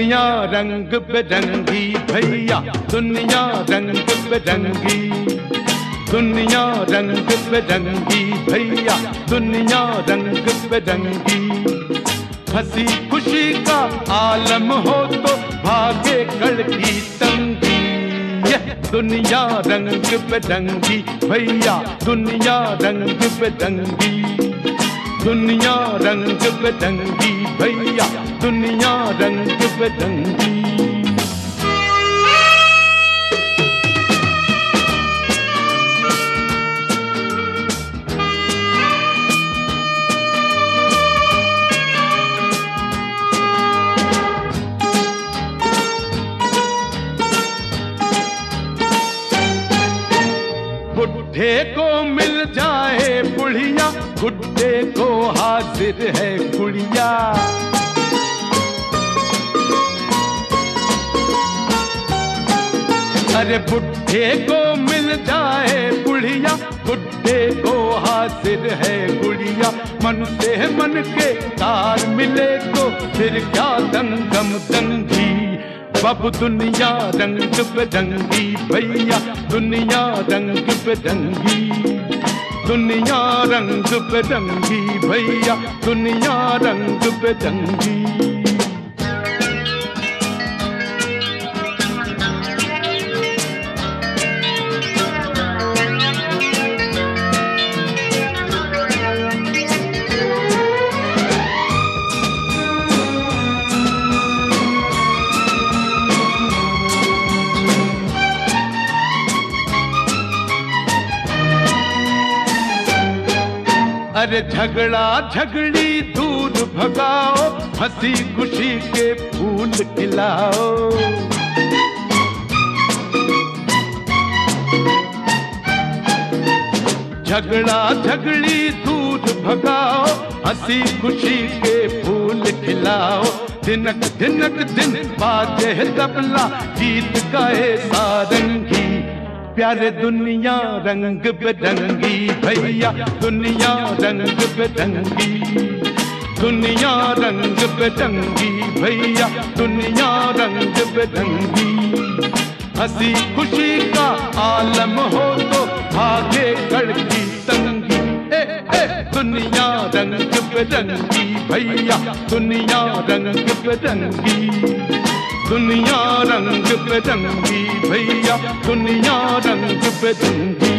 दुनिया रंग बिरंगी भैया, दुनिया रंग बिरंगी, दुनिया रंग बिरंगी भैया, दुनिया रंग बिरंगी। हंसी खुशी का आलम हो तो भागे कड़की तंगी। दुनिया रंग बिरंगी भैया, दुनिया रंग बिरंगी, दुनिया रंग बिरंगी भैया, दुनिया रंग बिरंगी। बुढ़े को मिल जाए बुढ़िया, बुढ़े को हाजिर है गुड़िया। अरे बुढ़े को मिल जाए बुढ़िया, बुढ़े को हाजिर है गुड़िया। मन से मन के तार मिले तो फिर क्या दंगम दंगी। बब दुनिया रंग बिरंगी भैया, दुनिया रंग बिरंगी, दुनिया रंग बिरंगी भैया, दुनिया रंग बिरंगी। अरे झगड़ा झगड़ी दूर भगाओ, हंसी खुशी के फूल खिलाओ। झगड़ा झगड़ी दूर भगाओ, हंसी खुशी के फूल खिलाओ। दिनक दिनक दिन बाजे तबला, गीत गाए सारंगी। प्यारे दुनिया रंग बिरंगी भैया, दुनिया रंग बिरंगी, दुनिया रंग बिरंगी भैया, दुनिया रंग बिरंगी। हंसी खुशी का आलम हो तो भागे कड़की तंगी। दुनिया रंग बिरंगी भैया, दुनिया रंग बिरंगी, दुनिया रंग बिरंगी भैया, दुनिया रंग बिरंगी।